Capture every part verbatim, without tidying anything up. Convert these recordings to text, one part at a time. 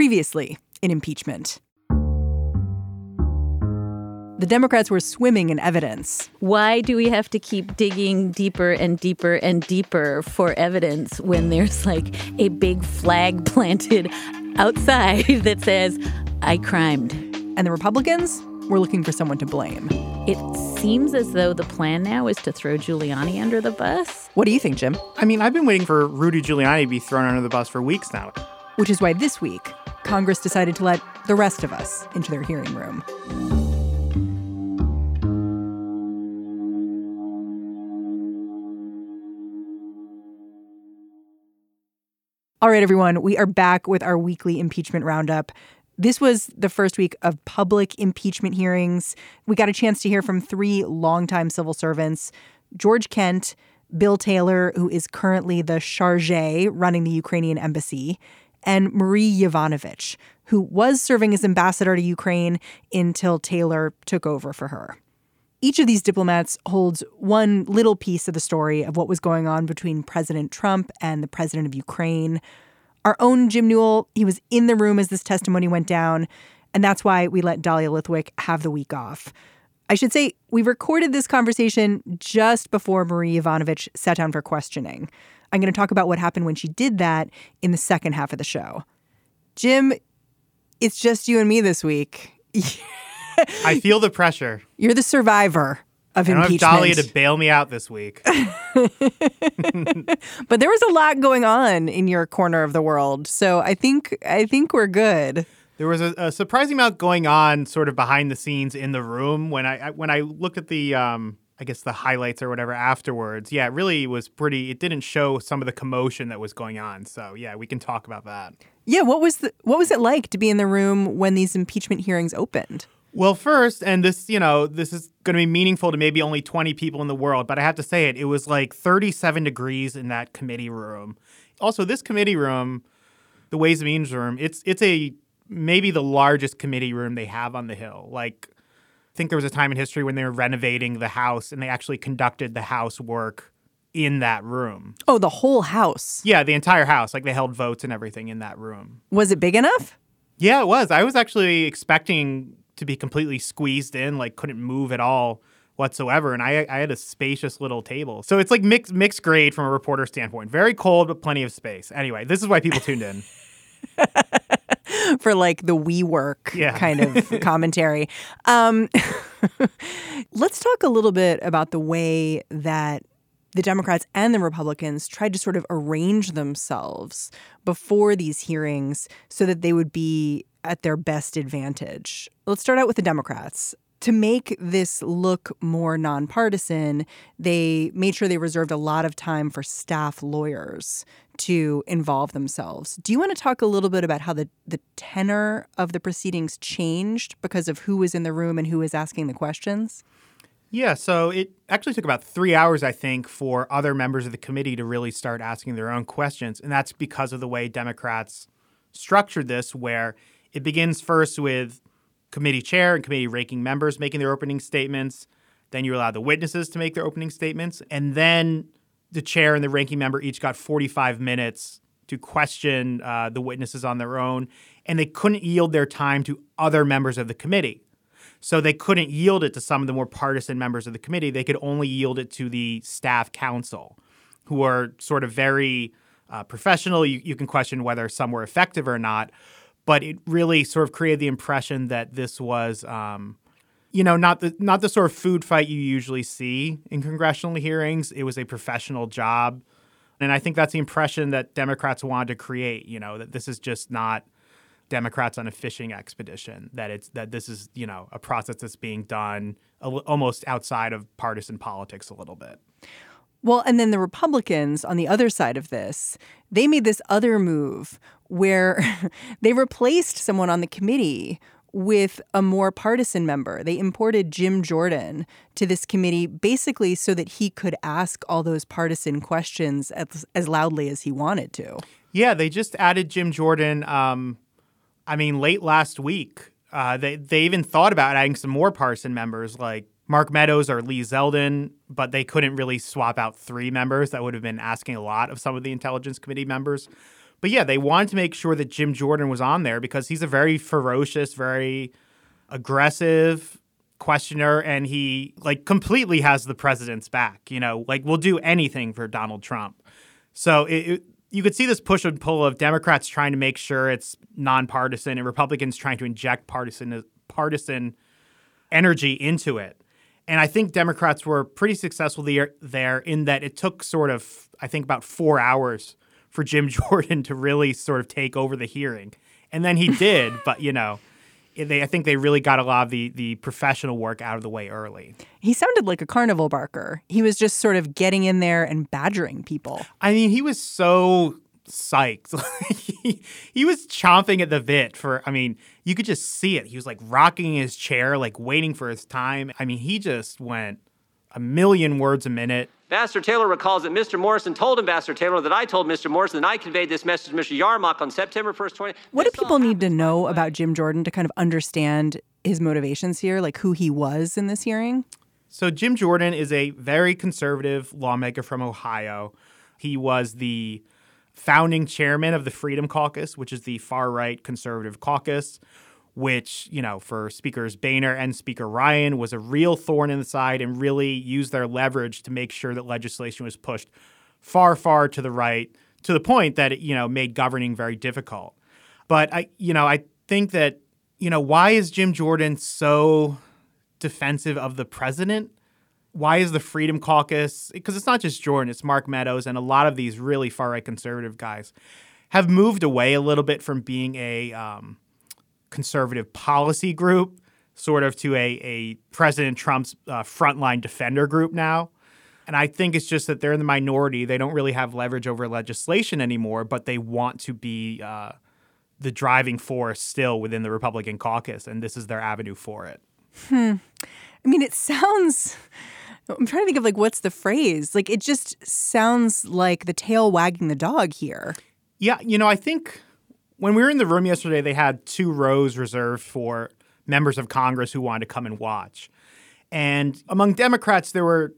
Previously in impeachment. The Democrats were swimming in evidence. Why do we have to keep digging deeper and deeper and deeper for evidence when there's like a big flag planted outside that says, I crimed? And the Republicans were looking for someone to blame. It seems as though the plan now is to throw Giuliani under the bus. What do you think, Jim? I mean, I've been waiting for Rudy Giuliani to be thrown under the bus for weeks now. Which is why this week, Congress decided to let the rest of us into their hearing room. All right, everyone, we are back with our weekly impeachment roundup. This was the first week of public impeachment hearings. We got a chance to hear from three longtime civil servants, George Kent, Bill Taylor, who is currently the chargé running the Ukrainian embassy, and Marie Yovanovitch, who was serving as ambassador to Ukraine until Taylor took over for her. Each of these diplomats holds one little piece of the story of what was going on between President Trump and the president of Ukraine. Our own Jim Newell, he was in the room as this testimony went down, and that's why we let Dahlia Lithwick have the week off. I should say we recorded this conversation just before Marie Yovanovitch sat down for questioning. I'm going to talk about what happened when she did that in the second half of the show. Jim, it's just you and me this week. I feel the pressure. You're the survivor of I don't impeachment. have Dahlia to bail me out this week. But there was a lot going on in your corner of the world, so I think I think we're good. There was a, a surprising amount going on sort of behind the scenes in the room. When I, I when I looked at the, um, I guess, the highlights or whatever afterwards, yeah, it really was pretty. It didn't show some of the commotion that was going on. So, yeah, we can talk about that. Yeah, what was the, what was it like to be in the room when these impeachment hearings opened? Well, first, and this, you know, this is going to be meaningful to maybe only twenty people in the world, but I have to say it, it was like thirty-seven degrees in that committee room. Also, this committee room, the Ways and Means room, it's it's a maybe the largest committee room they have on the Hill. Like, I think there was a time in history when they were renovating the House and they actually conducted the House work in that room. Oh, the whole House? Yeah, the entire House. Like, they held votes and everything in that room. Was it big enough? Yeah, it was. I was actually expecting to be completely squeezed in, like couldn't move at all whatsoever. And I I had a spacious little table. So it's like mixed mixed grade from a reporter standpoint. Very cold, but plenty of space. Anyway, this is why people tuned in. For like the WeWork yeah. kind of commentary. Um, let's talk a little bit about the way that the Democrats and the Republicans tried to sort of arrange themselves before these hearings so that they would be at their best advantage. Let's start out with the Democrats. To make this look more nonpartisan, they made sure they reserved a lot of time for staff lawyers to involve themselves. Do you want to talk a little bit about how the, the tenor of the proceedings changed because of who was in the room and who was asking the questions? Yeah, so it actually took about three hours, I think, for other members of the committee to really start asking their own questions. And that's because of the way Democrats structured this, where it begins first with committee chair and committee ranking members making their opening statements. Then you allow the witnesses to make their opening statements. And then the chair and the ranking member each got forty-five minutes to question uh, the witnesses on their own. And they couldn't yield their time to other members of the committee. So they couldn't yield it to some of the more partisan members of the committee. They could only yield it to the staff counsel, who are sort of very uh, professional. You, you can question whether some were effective or not. But it really sort of created the impression that this was, um, you know, not the not the sort of food fight you usually see in congressional hearings. It was a professional job. And I think that's the impression that Democrats wanted to create, you know, that this is just not Democrats on a fishing expedition, that it's that this is, you know, a process that's being done a, almost outside of partisan politics a little bit. Well, and then the Republicans on the other side of this, they made this other move where they replaced someone on the committee with a more partisan member. They imported Jim Jordan to this committee basically so that he could ask all those partisan questions as, as loudly as he wanted to. Yeah, they just added Jim Jordan, um, I mean, late last week. Uh, they, they even thought about adding some more partisan members like Mark Meadows or Lee Zeldin, but they couldn't really swap out three members. That would have been asking a lot of some of the Intelligence Committee members. But yeah, they wanted to make sure that Jim Jordan was on there because he's a very ferocious, very aggressive questioner, and he like completely has the president's back, you know, like will do anything for Donald Trump. So it, it, you could see this push and pull of Democrats trying to make sure it's nonpartisan and Republicans trying to inject partisan partisan energy into it. And I think Democrats were pretty successful there, there in that it took sort of, I think, about four hours for Jim Jordan to really sort of take over the hearing. And then he did, but, you know, they, I think they really got a lot of the, the professional work out of the way early. He sounded like a carnival barker. He was just sort of getting in there and badgering people. I mean, he was so psyched. he, he was chomping at the bit for, I mean, you could just see it. He was like rocking his chair, like waiting for his time. I mean, he just went a million words a minute. Ambassador Taylor recalls that Mister Morrison told Ambassador Taylor that I told Mister Morrison that I conveyed this message to Mister Yarmouk on September first, twenty. What do people need to know about Jim Jordan to kind of understand his motivations here, like who he was in this hearing? So Jim Jordan is a very conservative lawmaker from Ohio. He was the founding chairman of the Freedom Caucus, which is the far-right conservative caucus, which, you know, for Speakers Boehner and Speaker Ryan was a real thorn in the side and really used their leverage to make sure that legislation was pushed far, far to the right, to the point that it, you know, made governing very difficult. But, I, you know, I think that, you know, why is Jim Jordan so defensive of the president? Why is the Freedom Caucus, because it's not just Jordan, it's Mark Meadows and a lot of these really far-right conservative guys have moved away a little bit from being a um, conservative policy group sort of to a, a President Trump's uh, frontline defender group now. And I think it's just that they're in the minority. They don't really have leverage over legislation anymore, but they want to be uh, the driving force still within the Republican caucus, and this is their avenue for it. Hmm. I mean, it sounds... I'm trying to think of, like, what's the phrase? Like, it just sounds like the tail wagging the dog here. Yeah, you know, I think when we were in the room yesterday, they had two rows reserved for members of Congress who wanted to come and watch. And among Democrats, there were,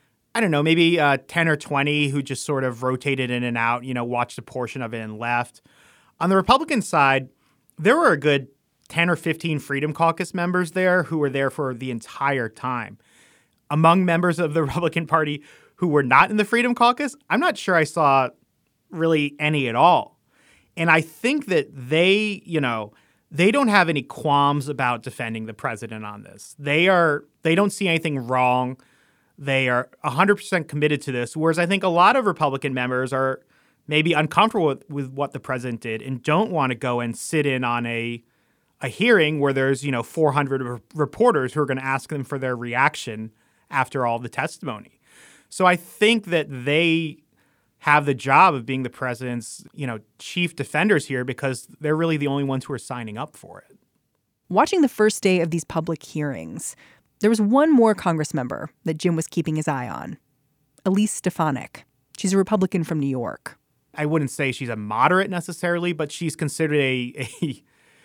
I don't know, maybe uh, ten or twenty who just sort of rotated in and out, you know, watched a portion of it and left. On the Republican side, there were a good ten or fifteen Freedom Caucus members there who were there for the entire time. Among members of the Republican Party who were not in the Freedom Caucus, I'm not sure I saw really any at all. And I think that they, you know, they don't have any qualms about defending the president on this. They are, they don't see anything wrong. They are one hundred percent committed to this, whereas I think a lot of Republican members are maybe uncomfortable with, with what the president did and don't want to go and sit in on a a hearing where there's, you know, four hundred re- reporters who are going to ask them for their reaction after all the testimony. So I think that they have the job of being the president's, you know, chief defenders here because they're really the only ones who are signing up for it. Watching the first day of these public hearings, there was one more Congress member that Jim was keeping his eye on, Elise Stefanik. She's a Republican from New York. I wouldn't say she's a moderate necessarily, but she's considered a, a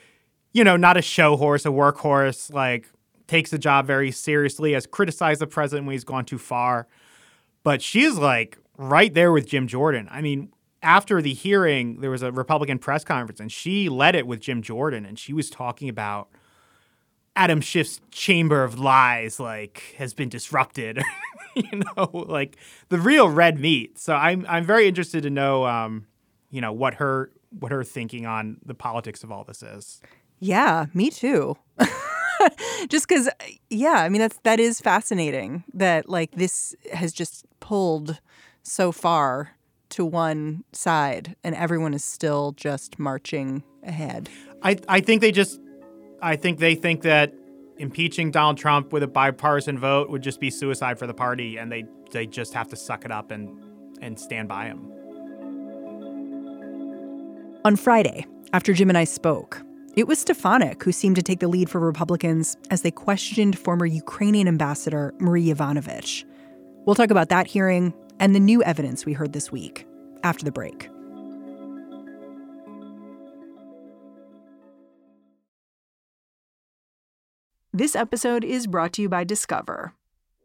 you know, not a show horse, a workhorse, like takes the job very seriously, has criticized the president when he's gone too far. But she is like right there with Jim Jordan. I mean, after the hearing, there was a Republican press conference and she led it with Jim Jordan. And she was talking about Adam Schiff's chamber of lies, like, has been disrupted, you know, like the real red meat. So I'm I'm very interested to know, um, you know, what her what her thinking on the politics of all this is. Yeah, me too. Just because, yeah, I mean, that's that is fascinating that like this has just pulled so far to one side and everyone is still just marching ahead. I, I think they just I think they think that impeaching Donald Trump with a bipartisan vote would just be suicide for the party. And they, they just have to suck it up and, and stand by him. On Friday, after Jim and I spoke, it was Stefanik who seemed to take the lead for Republicans as they questioned former Ukrainian ambassador Marie Yovanovitch. We'll talk about that hearing and the new evidence we heard this week after the break. This episode is brought to you by Discover.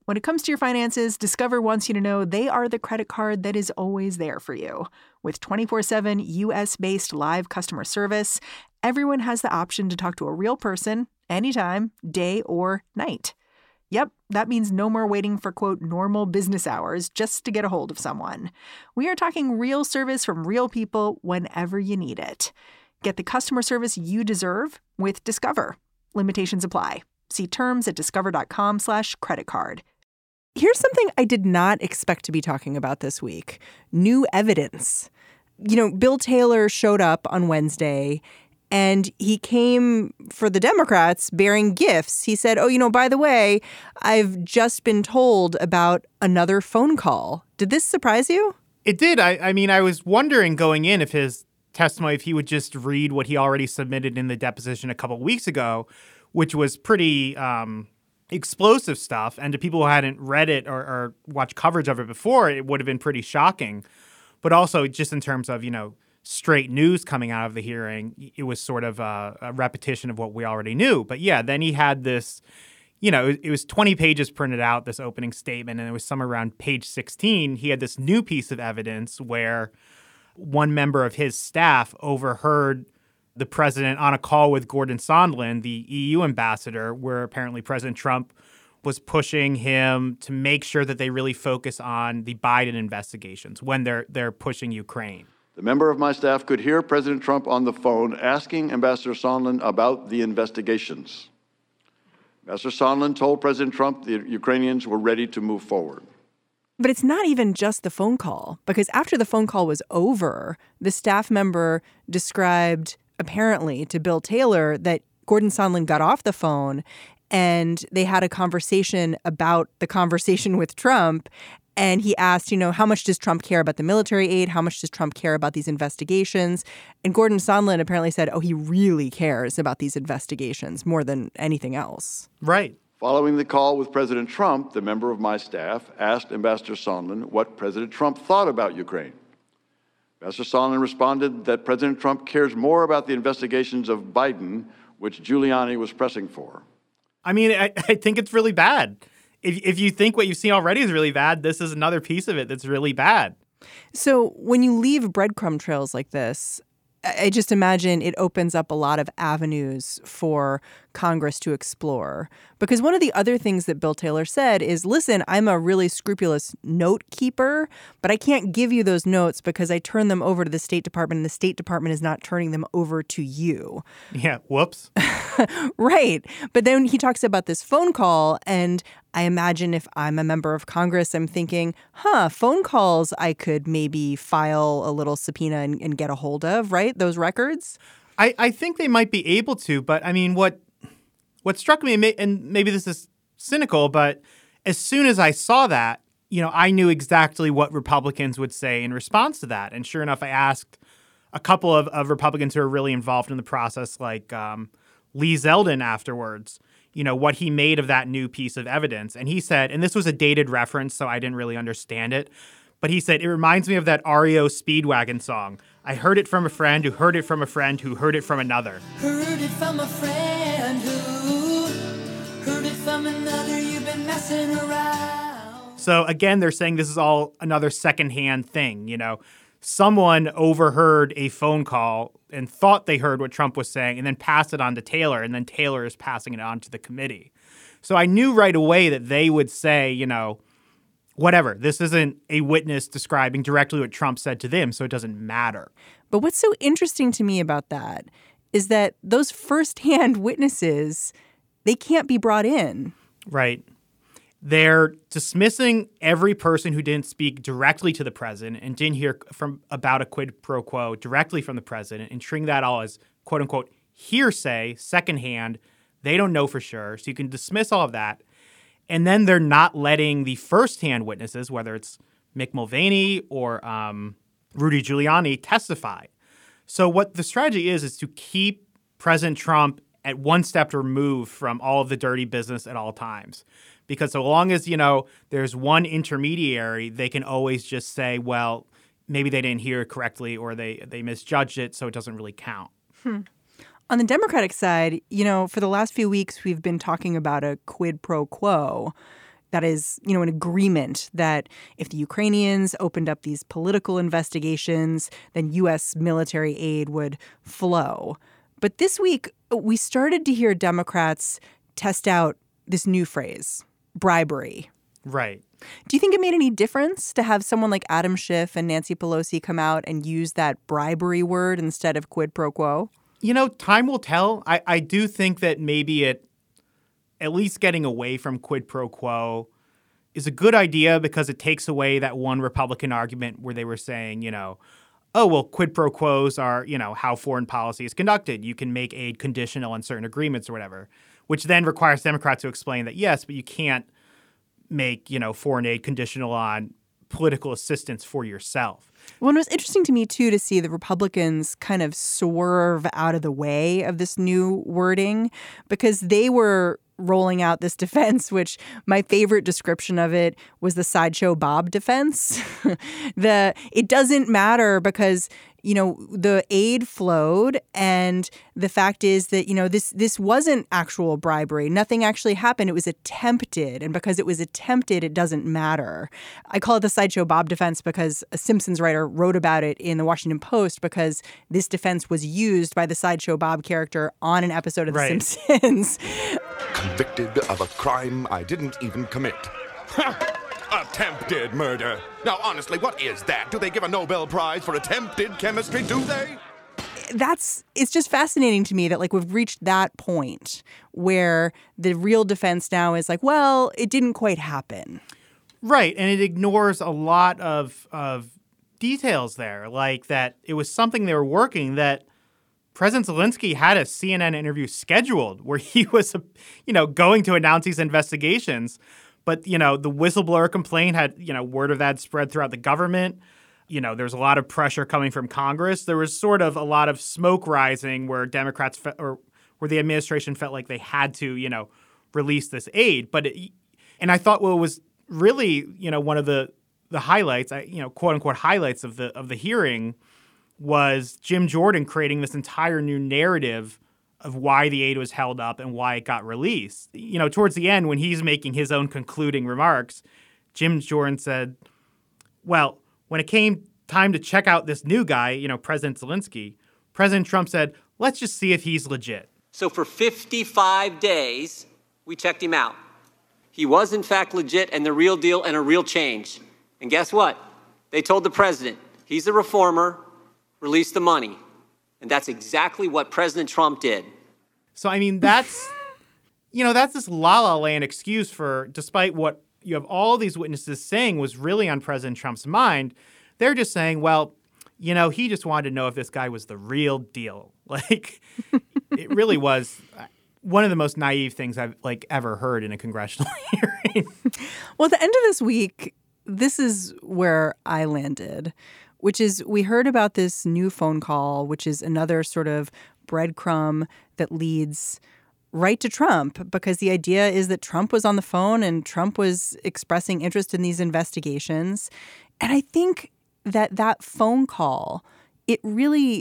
When it comes to your finances, Discover wants you to know they are the credit card that is always there for you. With twenty-four seven U S-based live customer service, everyone has the option to talk to a real person anytime, day or night. Yep, that means no more waiting for, quote, normal business hours just to get a hold of someone. We are talking real service from real people whenever you need it. Get the customer service you deserve with Discover. Limitations apply. See terms at discover.com slash credit card. Here's something I did not expect to be talking about this week. New evidence. You know, Bill Taylor showed up on Wednesday and he came for the Democrats bearing gifts. He said, oh, you know, by the way, I've just been told about another phone call. Did this surprise you? It did. I, I mean, I was wondering going in if his testimony, if he would just read what he already submitted in the deposition a couple of weeks ago, which was pretty um, explosive stuff. And to people who hadn't read it or, or watched coverage of it before, it would have been pretty shocking. But also just in terms of, you know, straight news coming out of the hearing, it was sort of a, a repetition of what we already knew. But yeah, then he had this, you know, it, it was twenty pages printed out, this opening statement, and it was somewhere around page sixteen. He had this new piece of evidence where one member of his staff overheard the president on a call with Gordon Sondland, the E U ambassador, where apparently President Trump was pushing him to make sure that they really focus on the Biden investigations when they're they're pushing Ukraine. The member of my staff could hear President Trump on the phone asking Ambassador Sondland about the investigations. Ambassador Sondland told President Trump the Ukrainians were ready to move forward. But it's not even just the phone call, because after the phone call was over, the staff member described apparently to Bill Taylor that Gordon Sondland got off the phone and they had a conversation about the conversation with Trump. And he asked, you know, how much does Trump care about the military aid? How much does Trump care about these investigations? And Gordon Sondland apparently said, oh, he really cares about these investigations more than anything else. Right. Following the call with President Trump, the member of my staff asked Ambassador Sondland what President Trump thought about Ukraine. Ambassador Sondland responded that President Trump cares more about the investigations of Biden, which Giuliani was pressing for. I mean, I, I think it's really bad. If if you think what you've seen already is really bad, this is another piece of it that's really bad. So when you leave breadcrumb trails like this, I just imagine it opens up a lot of avenues for Congress to explore. Because one of the other things that Bill Taylor said is, listen, I'm a really scrupulous note keeper, but I can't give you those notes because I turn them over to the State Department and the State Department is not turning them over to you. Yeah, whoops. Right. But then he talks about this phone call, and I imagine if I'm a member of Congress, I'm thinking, huh, phone calls I could maybe file a little subpoena and, and get a hold of, right? Those records? I, I think they might be able to, but I mean, what what struck me, and maybe this is cynical, but as soon as I saw that, you know, I knew exactly what Republicans would say in response to that. And sure enough, I asked a couple of, of Republicans who are really involved in the process, like um, Lee Zeldin afterwards, you know, what he made of that new piece of evidence. And he said, and this was a dated reference, so I didn't really understand it, but he said, it reminds me of that R E O Speedwagon song. I heard it from a friend who heard it from a friend who heard it from another. Heard it from a friend who heard it from another. You've been messing around. So again, they're saying this is all another secondhand thing. You know, someone overheard a phone call and thought they heard what Trump was saying and then passed it on to Taylor, and then Taylor is passing it on to the committee. So I knew right away that they would say, you know, whatever, this isn't a witness describing directly what Trump said to them, so it doesn't matter. But what's so interesting to me about that is that those firsthand witnesses, they can't be brought in. Right. They're dismissing every person who didn't speak directly to the president and didn't hear from about a quid pro quo directly from the president and treating that all as, quote unquote, hearsay, secondhand. They don't know for sure. So you can dismiss all of that. And then they're not letting the firsthand witnesses, whether it's Mick Mulvaney or um, Rudy Giuliani, testify. So what the strategy is, is to keep President Trump at one step removed from all of the dirty business at all times. Because so long as, you know, there's one intermediary, they can always just say, well, maybe they didn't hear it correctly or they, they misjudged it, so it doesn't really count. Hmm. On the Democratic side, you know, for the last few weeks, we've been talking about a quid pro quo. that is, you know, an agreement that if the Ukrainians opened up these political investigations, then U S military aid would flow. But this week, we started to hear Democrats test out this new phrase, bribery. Right. Do you think it made any difference to have someone like Adam Schiff and Nancy Pelosi come out and use that bribery word instead of quid pro quo? You know, time will tell. I, I do think that maybe it, at least getting away from quid pro quo is a good idea because it takes away that one Republican argument where they were saying, you know, oh, well, quid pro quos are, you know, how foreign policy is conducted. You can make aid conditional on certain agreements or whatever, which then requires Democrats to explain that, yes, but you can't make, you know, foreign aid conditional on political assistance for yourself. Well, it was interesting to me, too, to see the Republicans kind of swerve out of the way of this new wording because they were rolling out this defense, which my favorite description of it was the Sideshow Bob defense. the it doesn't matter because, you know, the aid flowed. And the fact is that, you know, this this wasn't actual bribery. Nothing actually happened. It was attempted. And because it was attempted, it doesn't matter. I call it the Sideshow Bob defense because a Simpsons writer wrote about it in the Washington Post because this defense was used by the Sideshow Bob character on an episode of The Right. Simpsons. Convicted of a crime I didn't even commit. Attempted murder. Now, honestly, what is that? Do they give a Nobel Prize for attempted chemistry, do they? That's it's just fascinating to me that like we've reached that point where the real defense now is like, well, it didn't quite happen. Right. And it ignores a lot of of details there, like that it was something they were working that President Zelensky had a C N N interview scheduled where he was, you know, going to announce these investigations. But, you know, the whistleblower complaint had, you know, word of that spread throughout the government. You know, there's a lot of pressure coming from Congress. There was sort of a lot of smoke rising where Democrats fe- or where the administration felt like they had to, you know, release this aid. But it, and I thought what was really, you know, one of the the highlights, you know, quote unquote highlights of the of the hearing was Jim Jordan creating this entire new narrative of why the aid was held up and why it got released. You know, towards the end, when he's making his own concluding remarks, Jim Jordan said, well, when it came time to check out this new guy, you know, President Zelensky, President Trump said, let's just see if he's legit. So for fifty-five days, we checked him out. He was, in fact, legit and the real deal and a real change. And guess what? They told the president, he's a reformer, release the money. And that's exactly what President Trump did. So, I mean, that's, you know, that's this la-la land excuse for, despite what you have all these witnesses saying was really on President Trump's mind, they're just saying, well, you know, he just wanted to know if this guy was the real deal. Like, it really was one of the most naive things I've, like, ever heard in a congressional hearing. Well, at the end of this week, this is where I landed, which is we heard about this new phone call, which is another sort of breadcrumb that leads right to Trump, because the idea is that Trump was on the phone and Trump was expressing interest in these investigations. And I think that that phone call, it really,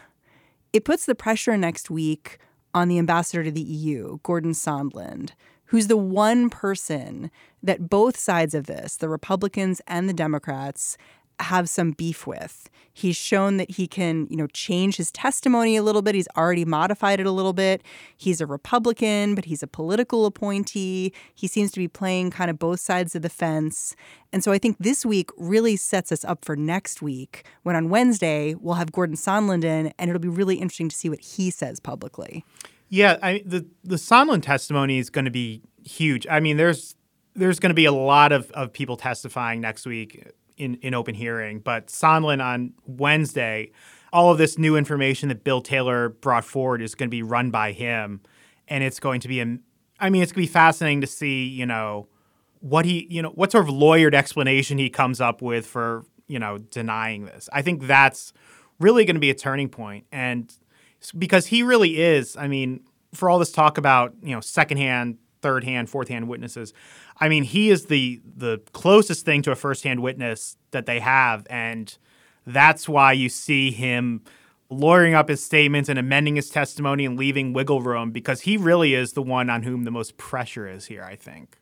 it puts the pressure next week on the ambassador to the E U, Gordon Sondland, who's the one person that both sides of this, the Republicans and the Democrats, have some beef with. He's shown that he can, you know, change his testimony a little bit. He's already modified it a little bit. He's a Republican, but he's a political appointee. He seems to be playing kind of both sides of the fence. And so I think this week really sets us up for next week, when on Wednesday we'll have Gordon Sondland in, and it'll be really interesting to see what he says publicly. Yeah, I, the the Sondland testimony is going to be huge. I mean, there's there's going to be a lot of, of people testifying next week in, in open hearing. But Sondland on Wednesday, all of this new information that Bill Taylor brought forward is going to be run by him. And it's going to be, a, I mean, it's going to be fascinating to see, you know, what he, you know, what sort of lawyered explanation he comes up with for, you know, denying this. I think that's really going to be a turning point. And because he really is, I mean, for all this talk about, you know, secondhand, third-hand, fourth-hand witnesses, I mean, he is the the closest thing to a first-hand witness that they have, and that's why you see him lawyering up his statements and amending his testimony and leaving wiggle room, because he really is the one on whom the most pressure is here, I think.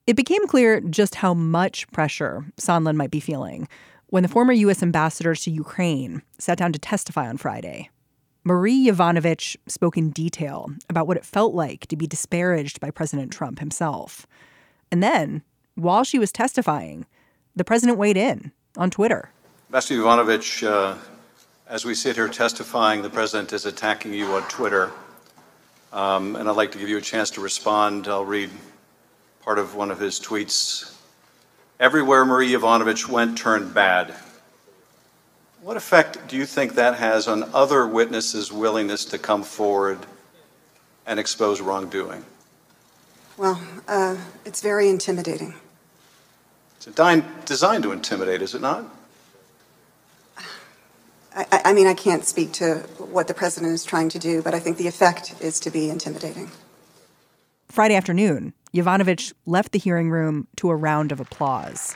It became clear just how much pressure Sondland might be feeling when the former U S ambassador to Ukraine sat down to testify on Friday. Marie Yovanovitch spoke in detail about what it felt like to be disparaged by President Trump himself. And then, while she was testifying, the president weighed in on Twitter. Ambassador Yovanovitch, uh, as we sit here testifying, the president is attacking you on Twitter. Um, and I'd like to give you a chance to respond. I'll read part of one of his tweets. Everywhere Marie Yovanovitch went turned bad. What effect do you think that has on other witnesses' willingness to come forward and expose wrongdoing? Well, uh, it's very intimidating. It's di- designed to intimidate, is it not? I, I mean, I can't speak to what the president is trying to do, but I think the effect is to be intimidating. Friday afternoon, Yovanovitch left the hearing room to a round of applause.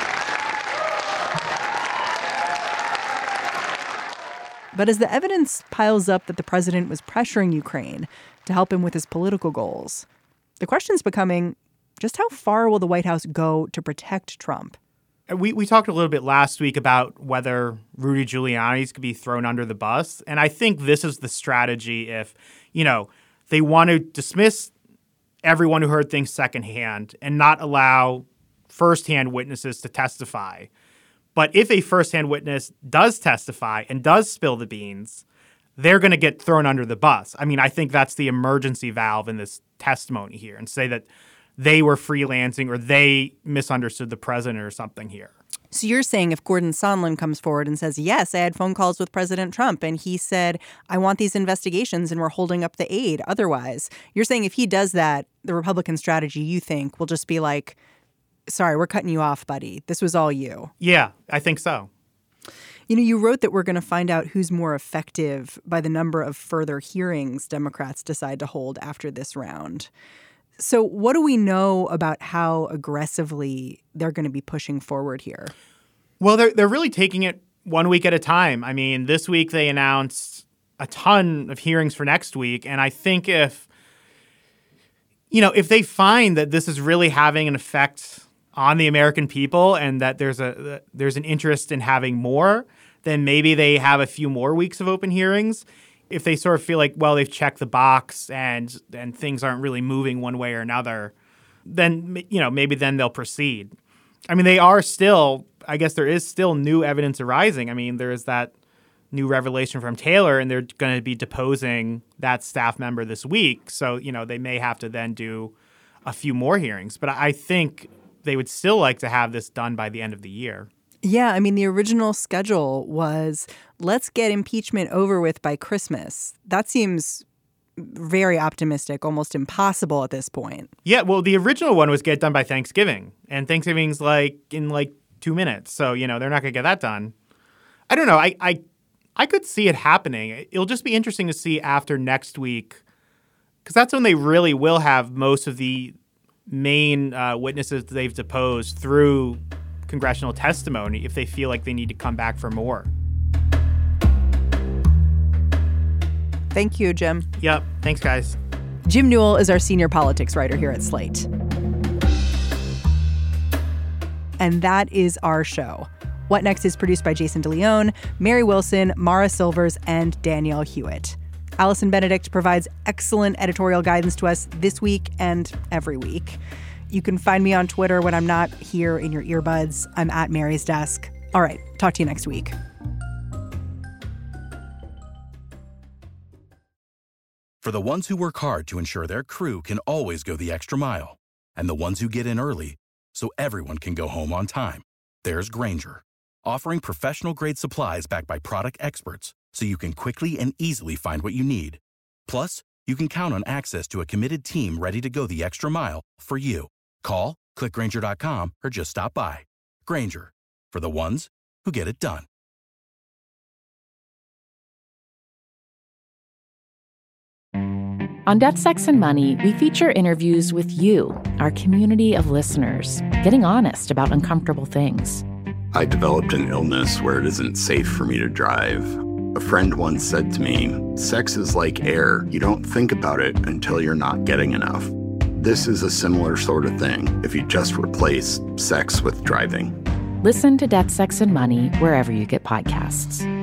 But as the evidence piles up that the president was pressuring Ukraine to help him with his political goals, the question's becoming, just how far will the White House go to protect Trump? We we talked a little bit last week about whether Rudy Giuliani's could be thrown under the bus. And I think this is the strategy if, you know, they want to dismiss everyone who heard things secondhand and not allow firsthand witnesses to testify. But if a firsthand witness does testify and does spill the beans, they're going to get thrown under the bus. I mean, I think that's the emergency valve in this testimony here, and say that they were freelancing or they misunderstood the president or something here. So you're saying if Gordon Sondland comes forward and says, yes, I had phone calls with President Trump and he said, I want these investigations and we're holding up the aid otherwise. You're saying if he does that, the Republican strategy, you think, will just be like, sorry, we're cutting you off, buddy. This was all you. Yeah, I think so. You know, you wrote that we're going to find out who's more effective by the number of further hearings Democrats decide to hold after this round. So what do we know about how aggressively they're going to be pushing forward here? Well, they're they're really taking it one week at a time. I mean, this week they announced a ton of hearings for next week. And I think if, you know, if they find that this is really having an effect on the American people and that there's a there's an interest in having more, then maybe they have a few more weeks of open hearings. If they sort of feel like, well, they've checked the box and and things aren't really moving one way or another, then, you know, maybe then they'll proceed. I mean, they are still, I guess there is still new evidence arising. I mean, there is that new revelation from Taylor, and they're going to be deposing that staff member this week. So, you know, they may have to then do a few more hearings. But I think they would still like to have this done by the end of the year. Yeah, I mean, the original schedule was let's get impeachment over with by Christmas. That seems very optimistic, almost impossible at this point. Yeah, well, the original one was get done by Thanksgiving, and Thanksgiving's like in like two minutes. So, you know, they're not going to get that done. I don't know. I, I I could see it happening. It'll just be interesting to see after next week, because that's when they really will have most of the main uh, witnesses they've deposed through congressional testimony if they feel like they need to come back for more. Thank you, Jim. Yep. Thanks, guys. Jim Newell is our senior politics writer here at Slate. And that is our show. What Next is produced by Jason DeLeon, Mary Wilson, Mara Silvers, and Danielle Hewitt. Allison Benedict provides excellent editorial guidance to us this week and every week. You can find me on Twitter when I'm not here in your earbuds. I'm at Mary's Desk. All right, talk to you next week. For the ones who work hard to ensure their crew can always go the extra mile, and the ones who get in early so everyone can go home on time, there's Grainger, offering professional-grade supplies backed by product experts so you can quickly and easily find what you need. Plus, you can count on access to a committed team ready to go the extra mile for you. Call, click Grainger dot com, or just stop by. Grainger, for the ones who get it done. On Death, Sex, and Money, we feature interviews with you, our community of listeners, getting honest about uncomfortable things. I developed an illness where it isn't safe for me to drive. A friend once said to me, sex is like air. You don't think about it until you're not getting enough. This is a similar sort of thing if you just replace sex with driving. Listen to Death, Sex, and Money wherever you get podcasts.